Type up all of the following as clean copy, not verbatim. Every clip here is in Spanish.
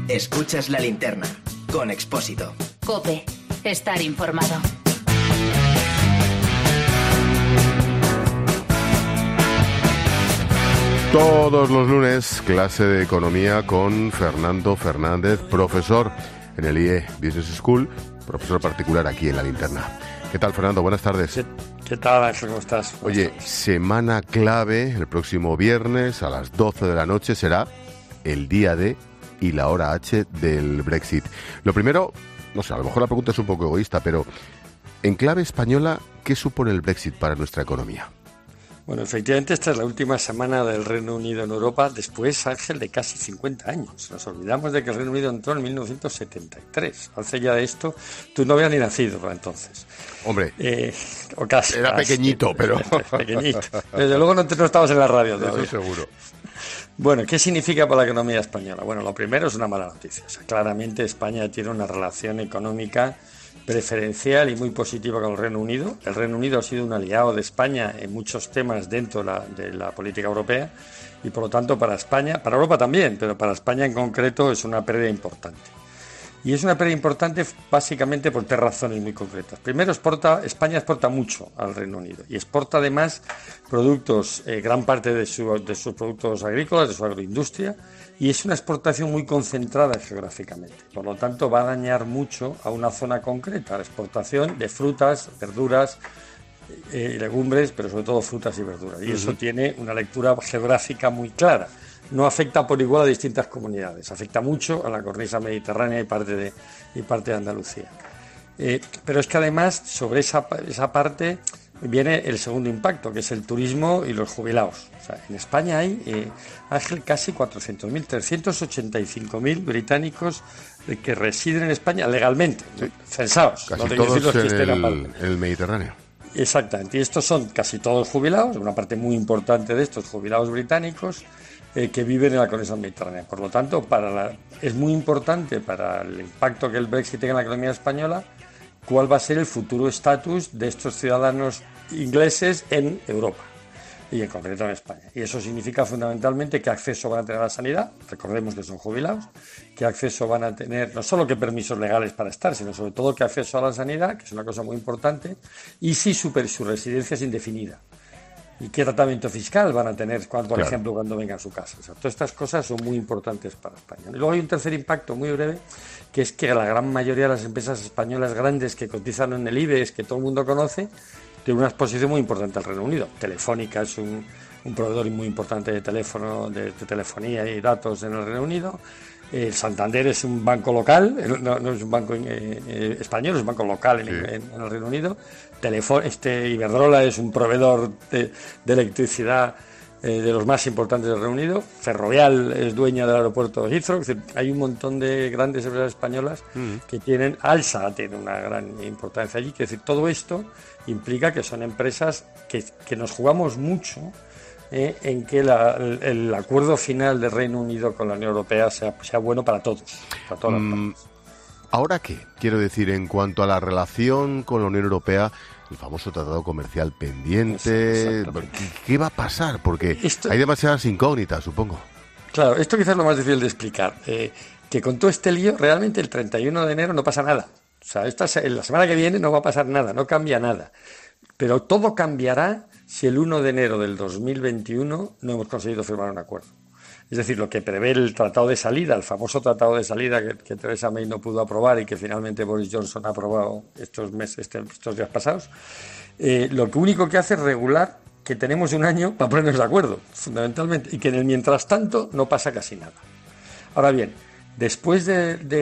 Escuchas La Linterna, con Expósito. COPE. Estar informado. Todos los lunes, clase de economía con Fernando Fernández, profesor en el IE Business School, profesor particular aquí en La Linterna. ¿Qué tal, Fernando? Buenas tardes. ¿Qué tal, Ángel? ¿Cómo estás? Oye, semana clave, el próximo viernes a las 12 de la noche será el día D y la hora H del Brexit. Lo primero, no sé, a lo mejor la pregunta es un poco egoísta, pero en clave española, ¿qué supone el Brexit para nuestra economía? Bueno, efectivamente, esta es la última semana del Reino Unido en Europa, después, Ángel, de casi 50 años. Nos olvidamos de que el Reino Unido entró en 1973. Hace ya de esto, tú no habías ni nacido para entonces. Hombre, o casi. Era pequeñito, pero... Pequeñito. Desde luego no estabas en la radio todavía. Eso seguro. Bueno, ¿qué significa para la economía española? Bueno, lo primero es una mala noticia. O sea, claramente España tiene una relación económica preferencial y muy positiva con el Reino Unido. El Reino Unido ha sido un aliado de España en muchos temas dentro de la política europea y, por lo tanto, para España, para Europa también, pero para España en concreto es una pérdida importante. Y es una pérdida importante básicamente por tres razones muy concretas. Primero, España exporta mucho al Reino Unido y exporta además productos, gran parte de sus productos agrícolas, de su agroindustria, y es una exportación muy concentrada geográficamente. Por lo tanto, va a dañar mucho a una zona concreta, la exportación de frutas, verduras, legumbres, pero sobre todo frutas y verduras. Y eso tiene una lectura geográfica muy clara. No afecta por igual a distintas comunidades, afecta mucho a la cornisa mediterránea y parte de Andalucía. Pero es que además sobre esa parte viene el segundo impacto, que es el turismo y los jubilados. O sea, en España hay, Ángel, casi 400.000, 385.000 británicos que residen en España legalmente, sí, censados. Casi no todos los que estén en el Mediterráneo. Exactamente, y estos son casi todos jubilados, una parte muy importante de estos jubilados británicos, que viven en la cornisa mediterránea. Por lo tanto, es muy importante para el impacto que el Brexit tenga en la economía española cuál va a ser el futuro estatus de estos ciudadanos ingleses en Europa y en concreto en España. Y eso significa fundamentalmente qué acceso van a tener a la sanidad, recordemos que son jubilados, qué acceso van a tener, no solo qué permisos legales para estar, sino sobre todo qué acceso a la sanidad, que es una cosa muy importante, y si su residencia es indefinida. ¿Y qué tratamiento fiscal van a tener, por ejemplo, cuando vengan a su casa? O sea, todas estas cosas son muy importantes para España. Y luego hay un tercer impacto muy breve, que es que la gran mayoría de las empresas españolas grandes que cotizan en el IBEX, que todo el mundo conoce, tienen una exposición muy importante al Reino Unido. Telefónica es un proveedor muy importante de teléfono, de telefonía y datos en el Reino Unido. Santander es un banco local, no es un banco español, es un banco local en el Reino Unido. Iberdrola es un proveedor de electricidad de los más importantes del Reino Unido. Ferrovial es dueña del aeropuerto de Heathrow. Es decir, hay un montón de grandes empresas españolas que tienen. Alsa tiene una gran importancia allí. Es decir, todo esto implica que son empresas que nos jugamos mucho en que el acuerdo final del Reino Unido con la Unión Europea sea bueno para todos, para todas las partes. ¿Ahora qué? Quiero decir, en cuanto a la relación con la Unión Europea, el famoso tratado comercial pendiente, ¿qué va a pasar? Porque hay demasiadas incógnitas, supongo. Claro, esto quizás es lo más difícil de explicar. Que con todo este lío, realmente el 31 de enero no pasa nada. O sea, la semana que viene no va a pasar nada, no cambia nada. Pero todo cambiará si el 1 de enero del 2021 no hemos conseguido firmar un acuerdo. Es decir, lo que prevé el tratado de salida, el famoso tratado de salida que Theresa May no pudo aprobar y que finalmente Boris Johnson ha aprobado estos días pasados, lo único que hace es regular que tenemos un año para ponernos de acuerdo, fundamentalmente, y que en el mientras tanto no pasa casi nada. Ahora bien, después del 1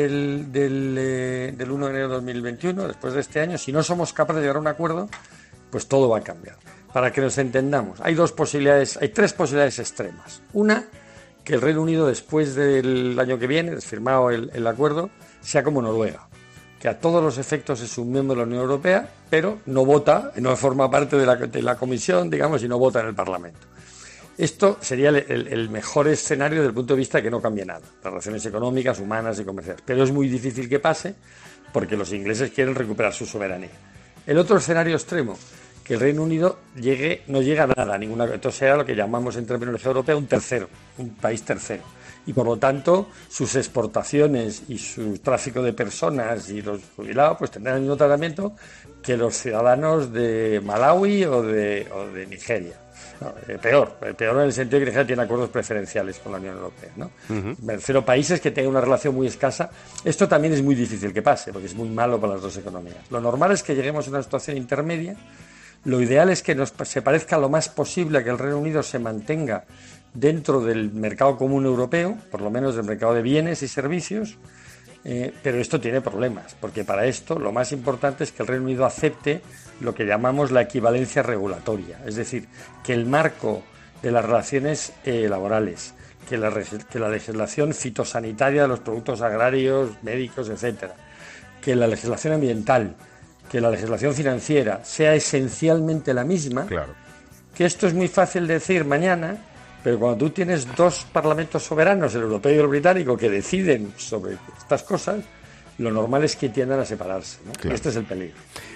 de enero de 2021, después de este año, si no somos capaces de llegar a un acuerdo, pues todo va a cambiar. Para que nos entendamos, hay tres posibilidades extremas. Una, que el Reino Unido después del año que viene, firmado el acuerdo, sea como Noruega, que a todos los efectos es un miembro de la Unión Europea, pero no vota, no forma parte de la Comisión, digamos, y no vota en el Parlamento. Esto sería el mejor escenario desde el punto de vista de que no cambie nada, las relaciones económicas, humanas y comerciales. Pero es muy difícil que pase porque los ingleses quieren recuperar su soberanía. El otro escenario extremo, que el Reino Unido no llega a nada, entonces sea lo que llamamos en terminología europea un país tercero. y por lo tanto sus exportaciones y su tráfico de personas y los jubilados pues tendrán el mismo tratamiento que los ciudadanos de Malawi o de Nigeria. No, peor en el sentido de que Nigeria tiene acuerdos preferenciales con la Unión Europea, ¿no? Me refiero a países que tengan una relación muy escasa. Esto también es muy difícil que pase, porque es muy malo para las dos economías. Lo normal es que lleguemos a una situación intermedia. Lo ideal es que se parezca lo más posible a que el Reino Unido se mantenga dentro del mercado común europeo, por lo menos del mercado de bienes y servicios, pero esto tiene problemas, porque para esto lo más importante es que el Reino Unido acepte lo que llamamos la equivalencia regulatoria, es decir, que el marco de las relaciones laborales, que la legislación fitosanitaria de los productos agrarios, médicos, etcétera, que la legislación ambiental, que la legislación financiera sea esencialmente la misma. Claro. Que esto es muy fácil decir mañana, pero cuando tú tienes dos parlamentos soberanos, el europeo y el británico, que deciden sobre estas cosas, lo normal es que tiendan a separarse, ¿no? Claro. Este es el peligro.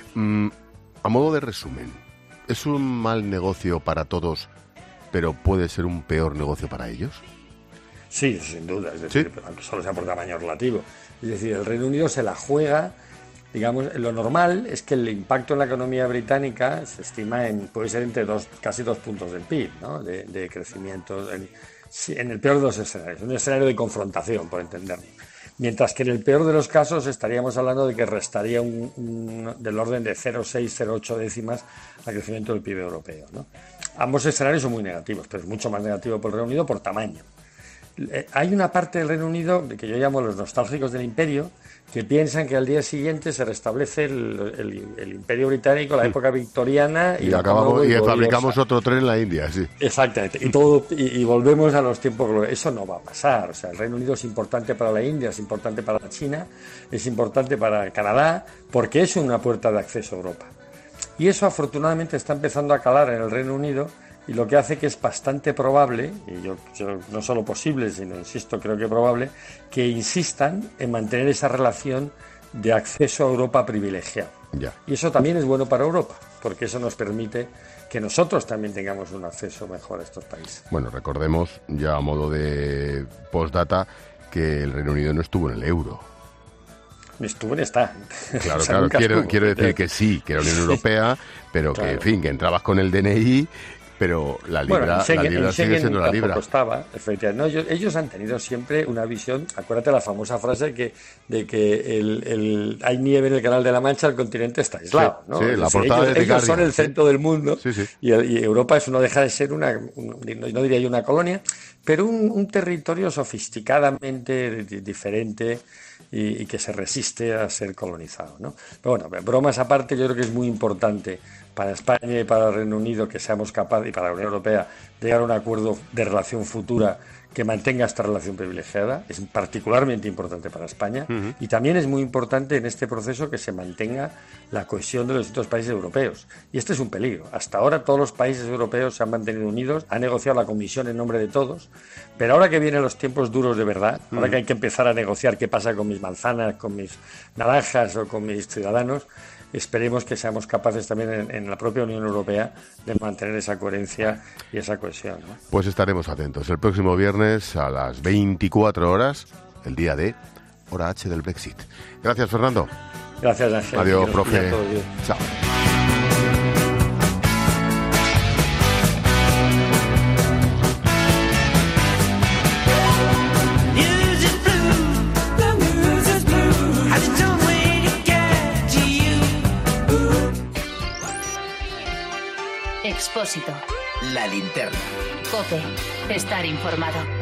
A modo de resumen, ¿es un mal negocio para todos, pero puede ser un peor negocio para ellos? Sí, sin duda, es decir, ¿sí? Aunque solo sea por tamaño relativo. Es decir, el Reino Unido se la juega, digamos, lo normal es que el impacto en la economía británica se estima puede ser entre casi 2 puntos del PIB, ¿no? De crecimiento, en el peor de los escenarios, un escenario de confrontación, por entenderlo. Mientras que en el peor de los casos estaríamos hablando de que restaría del orden de 0,6, 0,8 décimas al crecimiento del PIB europeo, ¿no? Ambos escenarios son muy negativos, pero es mucho más negativo por el Reino Unido por tamaño. Hay una parte del Reino Unido que yo llamo los nostálgicos del imperio, que piensan que al día siguiente se restablece el imperio británico, la época victoriana, y fabricamos otro tren en la India, sí. Exactamente, y volvemos a los tiempos gloriosos. Eso no va a pasar. O sea, el Reino Unido es importante para la India, es importante para China, es importante para Canadá, porque es una puerta de acceso a Europa. Y eso afortunadamente está empezando a calar en el Reino Unido, y lo que hace que es bastante probable, y yo no solo posible, sino, insisto, creo que probable, que insistan en mantener esa relación de acceso a Europa privilegiado. Ya. Y eso también es bueno para Europa, porque eso nos permite que nosotros también tengamos un acceso mejor a estos países. Bueno, recordemos, ya a modo de postdata, que el Reino Unido no estuvo en el euro. Estuvo en esta. Claro, o sea, claro, quiero decir que sí, que era Unión Europea, pero claro, que, en fin, que entrabas con el DNI... Pero la libra sigue siendo la libra. Estaba, efectivamente. No, ellos han tenido siempre una visión, acuérdate la famosa frase de que hay nieve en el Canal de la Mancha, el continente está aislado, ¿no? Sí, la portada de ellos son el centro del mundo, sí. Y Europa eso no deja de ser no diría yo una colonia, pero un territorio sofisticadamente diferente y que se resiste a ser colonizado, ¿no? Pero bueno, bromas aparte, yo creo que es muy importante para España y para el Reino Unido que seamos capaces, y para la Unión Europea, de llegar a un acuerdo de relación futura que mantenga esta relación privilegiada. Es particularmente importante para España, y también es muy importante en este proceso que se mantenga la cohesión de los distintos países europeos. Y este es un peligro. Hasta ahora todos los países europeos se han mantenido unidos, ha negociado la Comisión en nombre de todos, pero ahora que vienen los tiempos duros de verdad, ahora que hay que empezar a negociar qué pasa con mis manzanas, con mis naranjas o con mis ciudadanos, esperemos que seamos capaces también en la propia Unión Europea de mantener esa coherencia y esa cohesión, ¿no? Pues estaremos atentos. El próximo viernes a las 24 horas, el día de hora H del Brexit. Gracias, Fernando. Gracias, Ángel. Adiós, profe. Chao. Expósito. La linterna. COPE. Estar informado.